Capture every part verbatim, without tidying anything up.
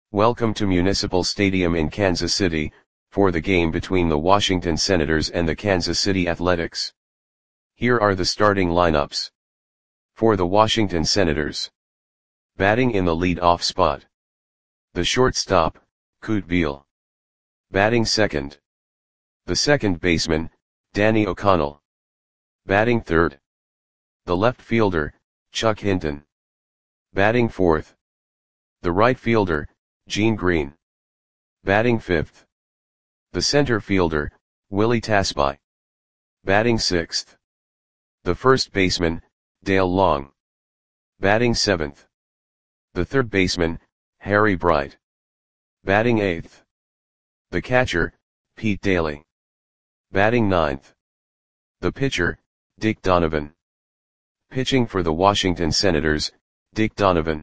Welcome to Municipal Stadium in Kansas City, for the game between the Washington Senators and the Kansas City Athletics. Here are the starting lineups. For the Washington Senators. Batting in the lead-off spot. The shortstop, Kute Beal. Batting second. The second baseman, Danny O'Connell. Batting third. The left fielder, Chuck Hinton. Batting fourth. The right fielder, Gene Green. Batting fifth. The center fielder, Willie Tasby. Batting sixth. The first baseman, Dale Long. Batting seventh. The third baseman, Harry Bright. Batting eighth. The catcher, Pete Daly. Batting ninth. The pitcher, Dick Donovan. Pitching for the Washington Senators, Dick Donovan.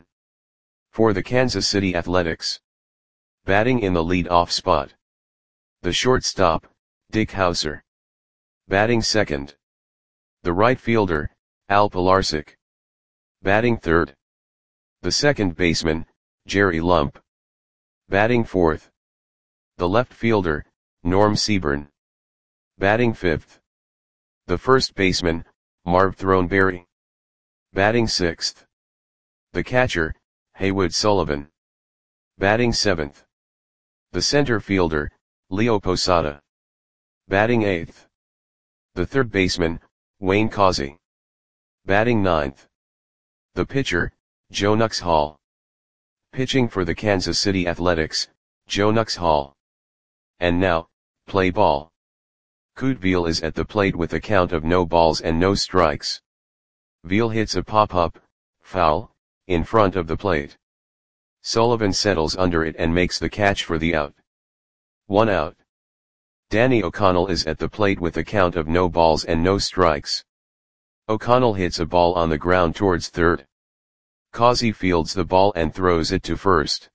For the Kansas City Athletics. Batting in the lead-off spot. The shortstop, Dick Howser. Batting second. The right fielder, Al Pilarczyk. Batting third. The second baseman, Jerry Lump. Batting fourth. The left fielder, Norm Seaburn. Batting fifth. The first baseman, Marv Throneberry. Batting sixth. The catcher, Haywood Sullivan. Batting seventh. The center fielder, Leo Posada. Batting eighth. The third baseman, Wayne Causey. Batting ninth. The pitcher, Joe Nuxhall. Pitching for the Kansas City Athletics, Joe Nuxhall. And now, play ball. Kute Beal is at the plate with a count of no balls and no strikes. Beal hits a pop-up, foul, in front of the plate. Sullivan settles under it and makes the catch for the out. One out. Danny O'Connell is at the plate with a count of no balls and no strikes. O'Connell hits a ball on the ground towards third. Causey fields the ball and throws it to first.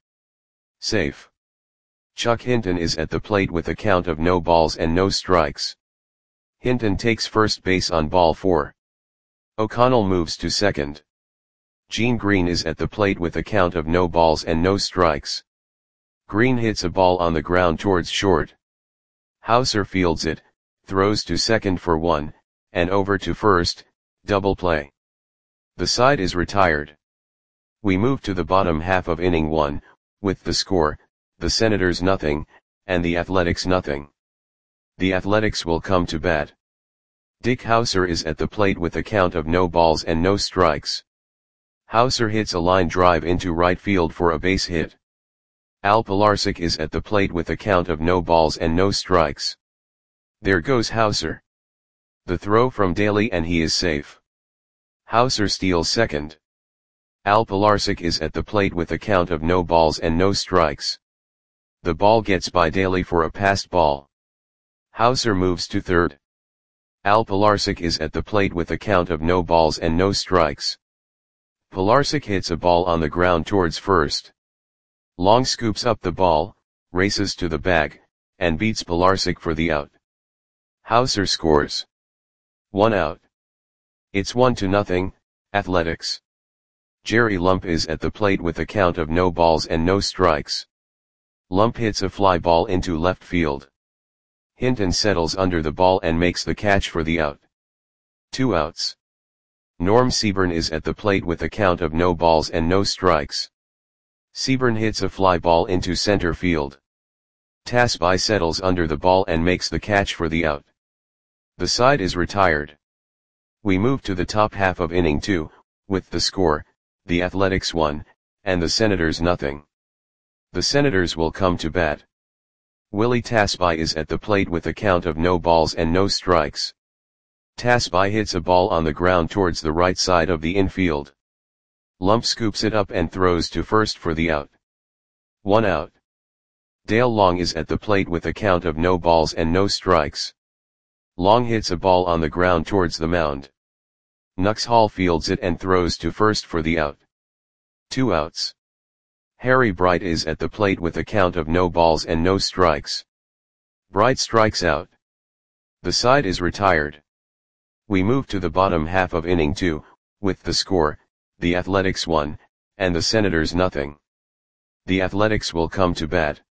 Safe. Chuck Hinton is at the plate with a count of no balls and no strikes. Hinton takes first base on ball four. O'Connell moves to second. Gene Green is at the plate with a count of no balls and no strikes. Green hits a ball on the ground towards short. Howser fields it, throws to second for one, and over to first, double play. The side is retired. We move to the bottom half of inning one, with the score, the Senators nothing, and the Athletics nothing. The Athletics will come to bat. Dick Howser is at the plate with a count of no balls and no strikes. Howser hits a line drive into right field for a base hit. Al Pilarczyk is at the plate with a count of no balls and no strikes. There goes Howser. The throw from Daly and he is safe. Howser steals second. Al Pilarczyk is at the plate with a count of no balls and no strikes. The ball gets by Daly for a passed ball. Howser moves to third. Al Pilarczyk is at the plate with a count of no balls and no strikes. Pilarczyk hits a ball on the ground towards first. Long scoops up the ball, races to the bag, and beats Pilarczyk for the out. Howser scores. One out. It's one to nothing, Athletics. Jerry Lump is at the plate with a count of no balls and no strikes. Lump hits a fly ball into left field. Hinton settles under the ball and makes the catch for the out. Two outs. Norm Seaburn is at the plate with a count of no balls and no strikes. Seaburn hits a fly ball into center field. Tasby settles under the ball and makes the catch for the out. The side is retired. We move to the top half of inning two, with the score, the Athletics one, and the Senators nothing. The Senators will come to bat. Willie Tasby is at the plate with a count of no balls and no strikes. Tasby hits a ball on the ground towards the right side of the infield. Lump scoops it up and throws to first for the out. One out. Dale Long is at the plate with a count of no balls and no strikes. Long hits a ball on the ground towards the mound. Nuxhall fields it and throws to first for the out. Two outs. Harry Bright is at the plate with a count of no balls and no strikes. Bright strikes out. The side is retired. We move to the bottom half of inning two, with the score, the Athletics one, and the Senators nothing. the Athletics will come to bat.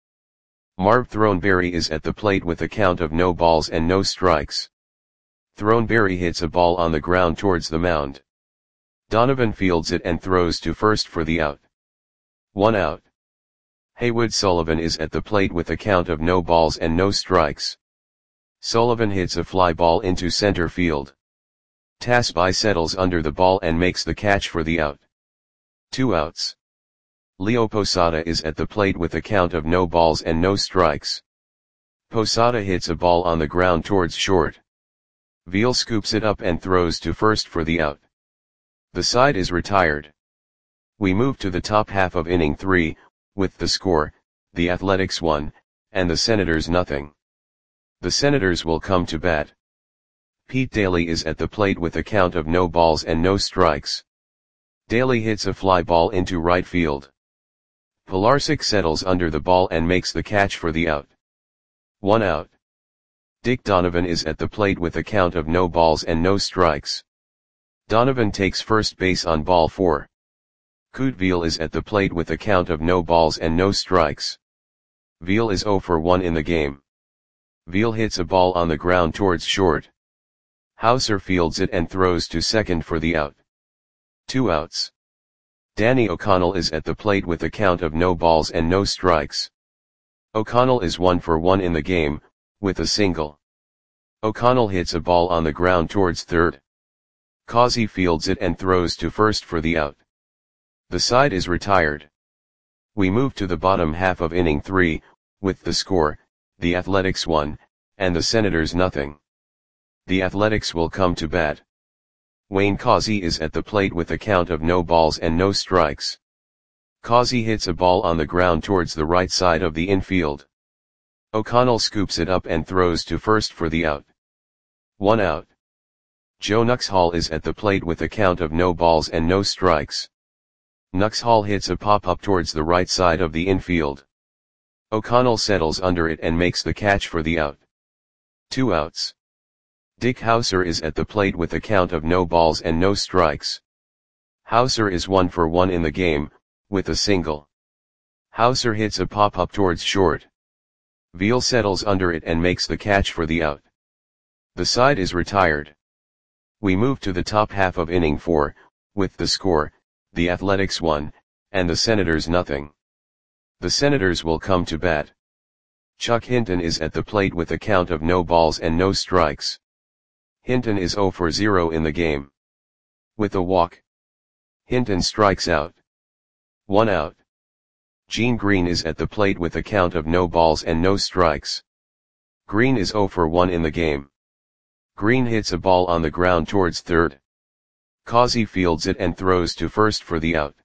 Marv Throneberry is at the plate with a count of no balls and no strikes. Throneberry hits a ball on the ground towards the mound. Donovan fields it and throws to first for the out. One out. Haywood Sullivan is at the plate with a count of no balls and no strikes. Sullivan hits a fly ball into center field. Tasby settles under the ball and makes the catch for the out. Two outs. Leo Posada is at the plate with a count of no balls and no strikes. Posada hits a ball on the ground towards short. Veal scoops it up and throws to first for the out. The side is retired. We move to the top half of inning three, with the score, the Athletics one, and the Senators nothing. The Senators will come to bat. Pete Daly is at the plate with a count of no balls and no strikes. Daly hits a fly ball into right field. Pilarczyk settles under the ball and makes the catch for the out. One out. Dick Donovan is at the plate with a count of no balls and no strikes. Donovan takes first base on ball four. Kurt Veal is at the plate with a count of no balls and no strikes. Veal is zero for one in the game. Veal hits a ball on the ground towards short. Hauser fields it and throws to second for the out. Two outs. Danny O'Connell is at the plate with a count of no balls and no strikes. O'Connell is one for one in the game, with a single. O'Connell hits a ball on the ground towards third. Causey fields it and throws to first for the out. The side is retired. We move to the bottom half of inning three, with the score, the Athletics one, and the Senators nothing. The Athletics will come to bat. Wayne Causey is at the plate with a count of no balls and no strikes. Causey hits a ball on the ground towards the right side of the infield. O'Connell scoops it up and throws to first for the out. One out. Joe Nuxhall is at the plate with a count of no balls and no strikes. Nuxhall hits a pop-up towards the right side of the infield. O'Connell settles under it and makes the catch for the out. Two outs. Dick Hauser is at the plate with a count of no balls and no strikes. Hauser is one for one in the game, with a single. Hauser hits a pop-up towards short. Veal settles under it and makes the catch for the out. The side is retired. We move to the top half of inning four, with the score, the Athletics one, and the Senators nothing. The Senators will come to bat. Chuck Hinton is at the plate with a count of no balls and no strikes. Hinton is zero for zero in the game. With a walk. Hinton strikes out. One out. Gene Green is at the plate with a count of no balls and no strikes. Green is zero for one in the game. Green hits a ball on the ground towards third. Causey fields it and throws to first for the out.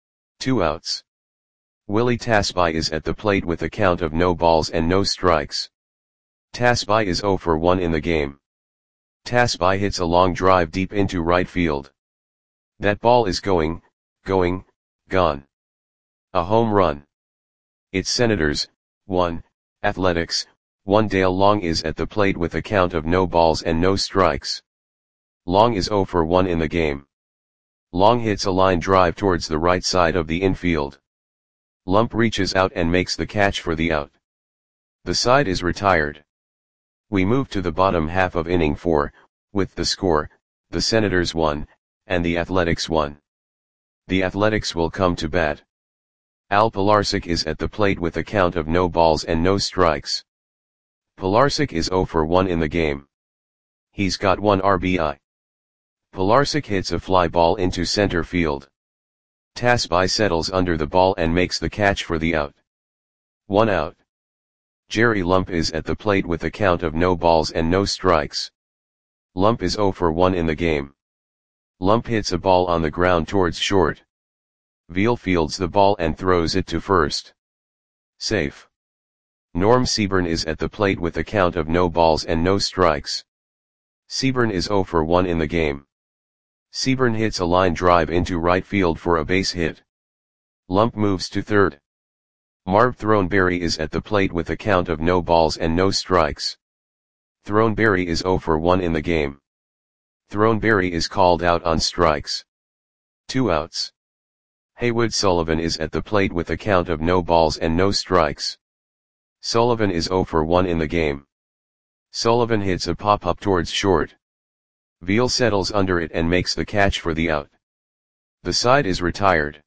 Two outs. Willie Tasby is at the plate with a count of no balls and no strikes. Tasby is zero for one in the game. Tasby hits a long drive deep into right field. That ball is going, going, gone. A home run. It's Senators, one, Athletics, one. Dale Long is at the plate with a count of no balls and no strikes. Long is zero for one in the game. Long hits a line drive towards the right side of the infield. Lump reaches out and makes the catch for the out. The side is retired. We move to the bottom half of inning four, with the score, the Senators one, and the Athletics one. The Athletics will come to bat. Al Pilarczyk is at the plate with a count of no balls and no strikes. Pilarczyk is zero for one in the game. He's got one R B I. Pilarczyk hits a fly ball into center field. Tasby settles under the ball and makes the catch for the out. One out. Jerry Lump is at the plate with a count of no balls and no strikes. Lump is zero for one in the game. Lump hits a ball on the ground towards short. Veal fields the ball and throws it to first. Safe. Norm Seaburn is at the plate with a count of no balls and no strikes. Seaburn is zero for one in the game. Seaburn hits a line drive into right field for a base hit. Lump moves to third. Marv Throneberry is at the plate with a count of no balls and no strikes. Throneberry is zero for one in the game. Throneberry is called out on strikes. Two outs. Haywood Sullivan is at the plate with a count of no balls and no strikes. Sullivan is zero for one in the game. Sullivan hits a pop-up towards short. Veal settles under it and makes the catch for the out. The side is retired.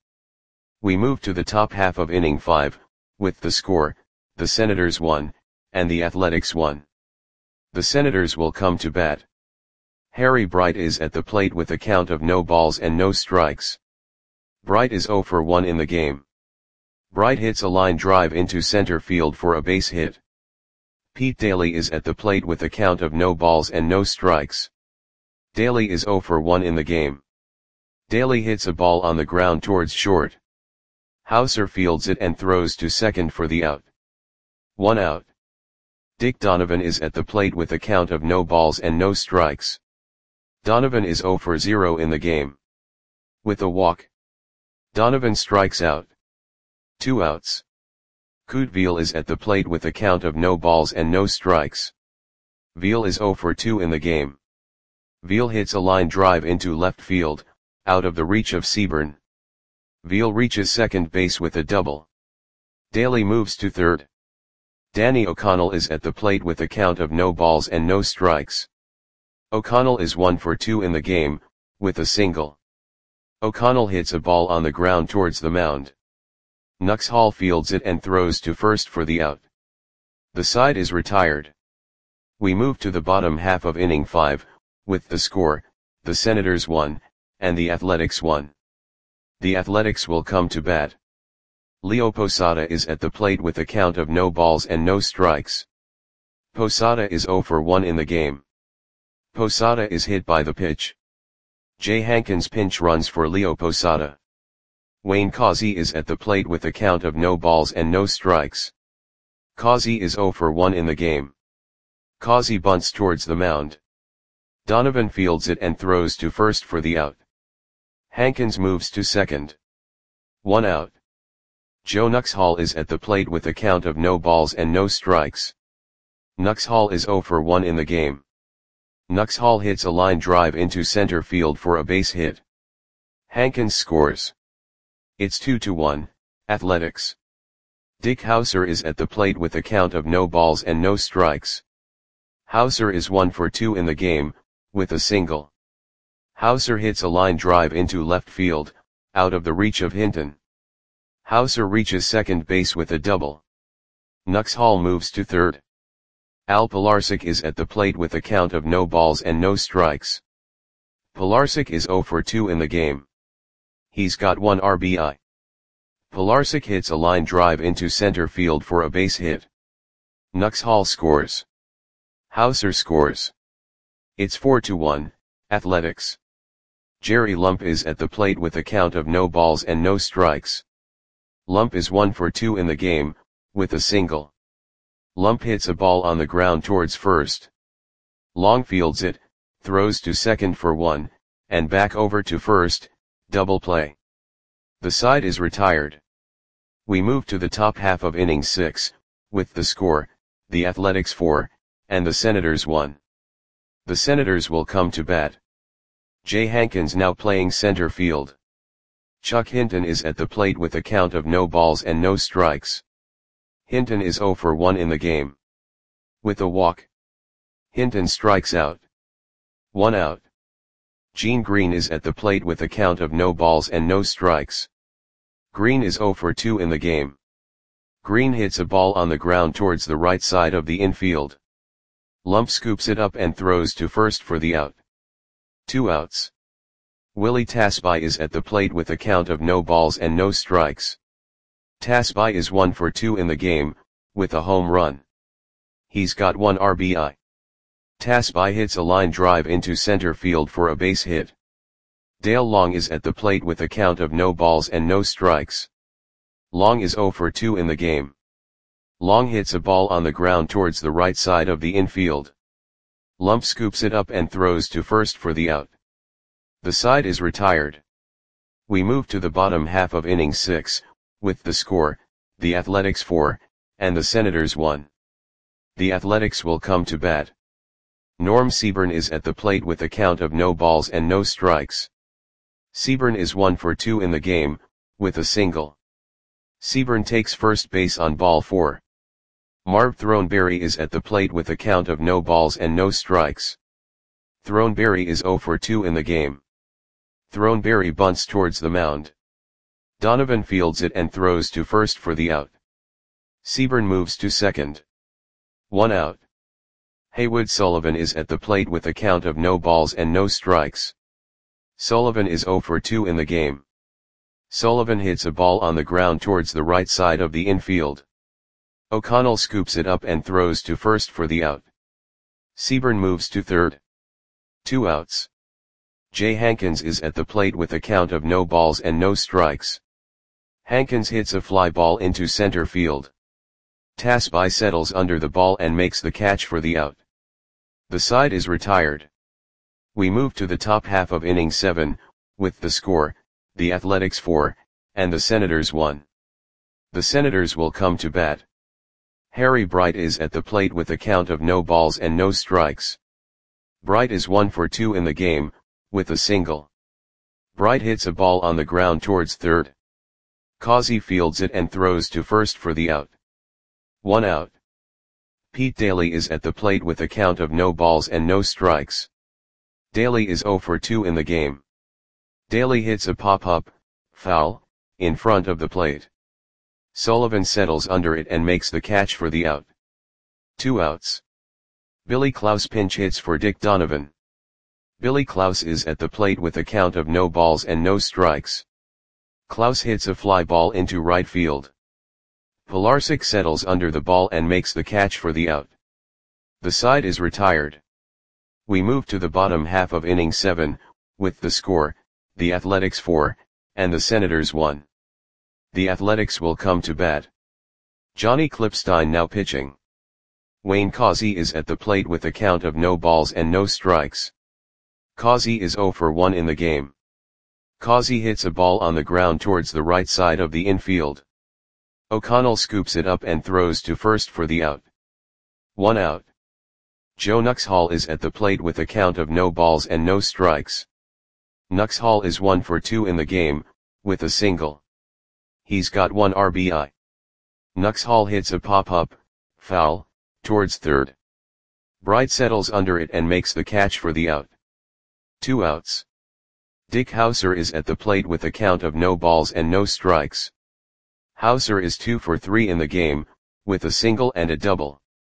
We move to the top half of inning five, with the score, the Senators one, and the Athletics one. The Senators will come to bat. Harry Bright is at the plate with a count of no balls and no strikes. Bright is zero for one in the game. Bright hits a line drive into center field for a base hit. Pete Daly is at the plate with a count of no balls and no strikes. Daly is zero for one in the game. Daly hits a ball on the ground towards short. Hauser fields it and throws to second for the out. One out. Dick Donovan is at the plate with a count of no balls and no strikes. Donovan is zero for zero in the game. With a walk, Donovan strikes out. Two outs. Kute Veal is at the plate with a count of no balls and no strikes. Veal is zero for two in the game. Veal hits a line drive into left field, out of the reach of Seaburn. Veal reaches second base with a double. Daly moves to third. Danny O'Connell is at the plate with a count of no balls and no strikes. O'Connell is one for two in the game, with a single. O'Connell hits a ball on the ground towards the mound. Nux Hall fields it and throws to first for the out. The side is retired. We move to the bottom half of inning five, with the score, the Senators one, and the Athletics one. The Athletics will come to bat. Leo Posada is at the plate with a count of no balls and no strikes. Posada is zero for one in the game. Posada is hit by the pitch. Jay Hankins pinch runs for Leo Posada. Wayne Causey is at the plate with a count of no balls and no strikes. Causey is zero for one in the game. Causey bunts towards the mound. Donovan fields it and throws to first for the out. Hankins moves to second. One out. Joe Nux Hall is at the plate with a count of no balls and no strikes. Nux Hall is zero for one in the game. Nux Hall hits a line drive into center field for a base hit. Hankins scores. It's two to one, Athletics. Dick Hauser is at the plate with a count of no balls and no strikes. Hauser is one for two in the game, with a single. Hauser hits a line drive into left field, out of the reach of Hinton. Hauser reaches second base with a double. Nux Hall moves to third. Al Pilarczyk is at the plate with a count of no balls and no strikes. Pilarczyk is zero for two in the game. He's got one R B I. Pilarczyk hits a line drive into center field for a base hit. Nux Hall scores. Hauser scores. It's four to one, Athletics. Jerry Lump is at the plate with a count of no balls and no strikes. Lump is one for two in the game, with a single. Lump hits a ball on the ground towards first. Long fields it, throws to second for one, and back over to first, double play. The side is retired. We move to the top half of inning six, with the score, the Athletics four, and the Senators one. The Senators will come to bat. Jay Hankins now playing center field. Chuck Hinton is at the plate with a count of no balls and no strikes. Hinton is zero for one in the game. With a walk, Hinton strikes out. One out. Gene Green is at the plate with a count of no balls and no strikes. Green is zero for two in the game. Green hits a ball on the ground towards the right side of the infield. Lump scoops it up and throws to first for the out. Two outs. Willie Tasby is at the plate with a count of no balls and no strikes. Tasby is one for two in the game, with a home run. He's got one R B I. Tasby hits a line drive into center field for a base hit. Dale Long is at the plate with a count of no balls and no strikes. Long is zero for two in the game. Long hits a ball on the ground towards the right side of the infield. Lump scoops it up and throws to first for the out. The side is retired. We move to the bottom half of inning six, with the score, the Athletics four, and the Senators one. The Athletics will come to bat. Norm Seaburn is at the plate with a count of no balls and no strikes. Seaburn is one for two in the game, with a single. Seaburn takes first base on ball four. Marv Throneberry is at the plate with a count of no balls and no strikes. Throneberry is zero for two in the game. Throneberry bunts towards the mound. Donovan fields it and throws to first for the out. Seaburn moves to second. One out. Haywood Sullivan is at the plate with a count of no balls and no strikes. Sullivan is zero for two in the game. Sullivan hits a ball on the ground towards the right side of the infield. O'Connell scoops it up and throws to first for the out. Seaburn moves to third. Two outs. Jay Hankins is at the plate with a count of no balls and no strikes. Hankins hits a fly ball into center field. Tasby settles under the ball and makes the catch for the out. The side is retired. We move to the top half of inning seven, with the score, the Athletics four, and the Senators one. The Senators will come to bat. Harry Bright is at the plate with a count of no balls and no strikes. Bright is one for two in the game, with a single. Bright hits a ball on the ground towards third. Causey fields it and throws to first for the out. One out. Pete Daly is at the plate with a count of no balls and no strikes. Daly is zero for two in the game. Daly hits a pop-up, foul, in front of the plate. Sullivan settles under it and makes the catch for the out. Two outs. Billy Klaus pinch hits for Dick Donovan. Billy Klaus is at the plate with a count of no balls and no strikes. Klaus hits a fly ball into right field. Pilarczyk settles under the ball and makes the catch for the out. The side is retired. We move to the bottom half of inning seven, with the score, the Athletics four, and the Senators one. The Athletics will come to bat. Johnny Klipstein now pitching. Wayne Causey is at the plate with a count of no balls and no strikes. Causey is zero for one in the game. Causey hits a ball on the ground towards the right side of the infield. O'Connell scoops it up and throws to first for the out. One out. Joe Nuxhall is at the plate with a count of no balls and no strikes. Nuxhall is one for two in the game, with a single. He's got one R B I. Nuxhall hits a pop-up, foul, towards third. Bright settles under it and makes the catch for the out. Two outs. Dick Hauser is at the plate with a count of no balls and no strikes. Hauser is two for three in the game, with a single and a double.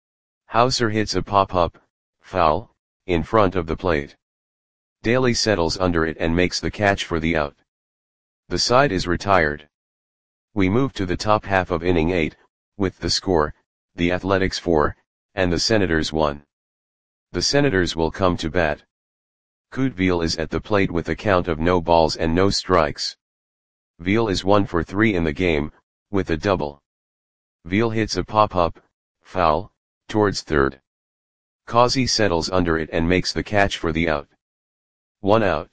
Hauser hits a pop-up, foul, in front of the plate. Daly settles under it and makes the catch for the out. The side is retired. We move to the top half of inning eight, with the score, the Athletics four, and the Senators one. The Senators will come to bat. Kute Veal is at the plate with a count of no balls and no strikes. Veal is one for three in the game, with a double. Veal hits a pop-up, foul, towards third. Causey settles under it and makes the catch for the out. One out.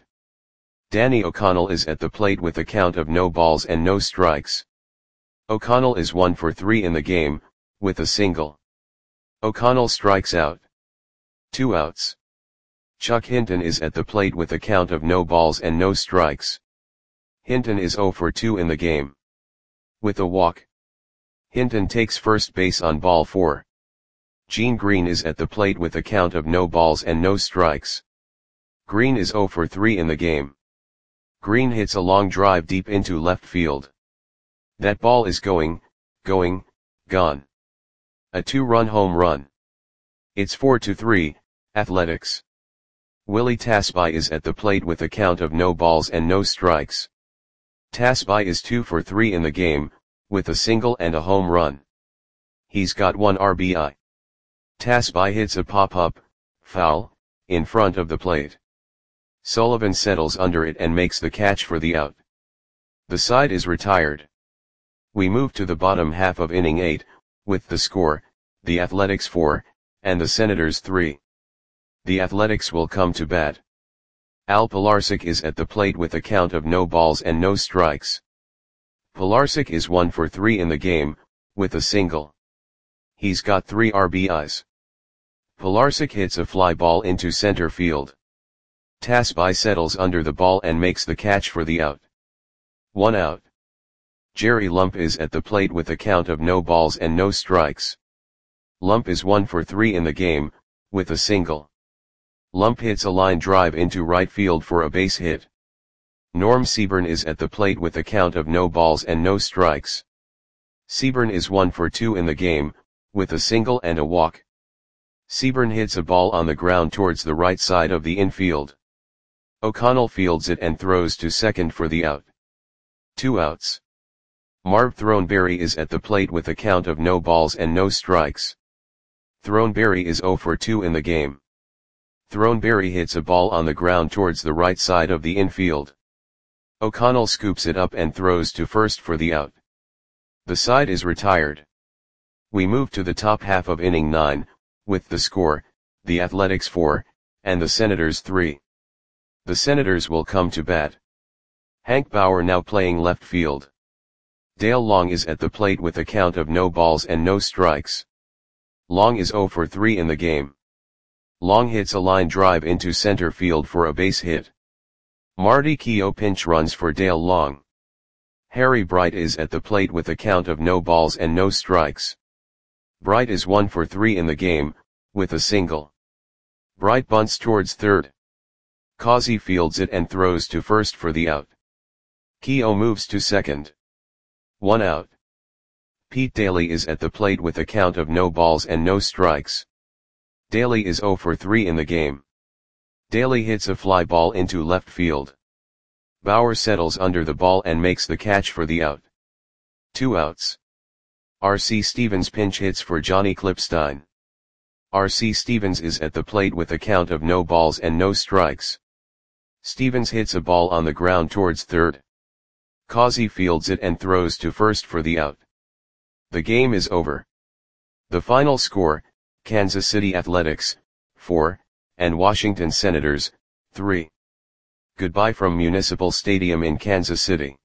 Danny O'Connell is at the plate with a count of no balls and no strikes. O'Connell is one for three in the game, with a single. O'Connell strikes out. Two outs. Chuck Hinton is at the plate with a count of no balls and no strikes. Hinton is zero for two in the game. With a walk. Hinton takes first base on ball four. Gene Green is at the plate with a count of no balls and no strikes. Green is zero for three in the game. Green hits a long drive deep into left field. That ball is going, going, gone. A two-run home run. It's four to three, Athletics. Willie Tasby is at the plate with a count of no balls and no strikes. Tasby is two for three in the game, with a single and a home run. He's got one R B I. Tasby hits a pop-up, foul, in front of the plate. Sullivan settles under it and makes the catch for the out. The side is retired. We move to the bottom half of inning eight, with the score, the Athletics four, and the Senators three. The Athletics will come to bat. Al Pilarczyk is at the plate with a count of no balls and no strikes. Pilarczyk is one for three in the game, with a single. He's got three R B Is. Pilarczyk hits a fly ball into center field. Tasby settles under the ball and makes the catch for the out. One out. Jerry Lump is at the plate with a count of no balls and no strikes. Lump is one for three in the game, with a single. Lump hits a line drive into right field for a base hit. Norm Seaburn is at the plate with a count of no balls and no strikes. Seaburn is one for two in the game, with a single and a walk. Seaburn hits a ball on the ground towards the right side of the infield. O'Connell fields it and throws to second for the out. Two outs. Marv Throneberry is at the plate with a count of no balls and no strikes. Throneberry is zero for two in the game. Throneberry hits a ball on the ground towards the right side of the infield. O'Connell scoops it up and throws to first for the out. The side is retired. We move to the top half of inning nine, with the score, the Athletics four, and the Senators three. The Senators will come to bat. Hank Bauer now playing left field. Dale Long is at the plate with a count of no balls and no strikes. Long is zero for three in the game. Long hits a line drive into center field for a base hit. Marty Keough pinch runs for Dale Long. Harry Bright is at the plate with a count of no balls and no strikes. Bright is one for three in the game, with a single. Bright bunts towards third. Causey fields it and throws to first for the out. Keough moves to second. One out. Pete Daly is at the plate with a count of no balls and no strikes. Daly is zero for three in the game. Daly hits a fly ball into left field. Bauer settles under the ball and makes the catch for the out. Two outs. R C Stevens pinch hits for Johnny Klipstein. R C Stevens is at the plate with a count of no balls and no strikes. Stevens hits a ball on the ground towards third. Causey fields it and throws to first for the out. The game is over. The final score, Kansas City Athletics, four, and Washington Senators, three. Goodbye from Municipal Stadium in Kansas City.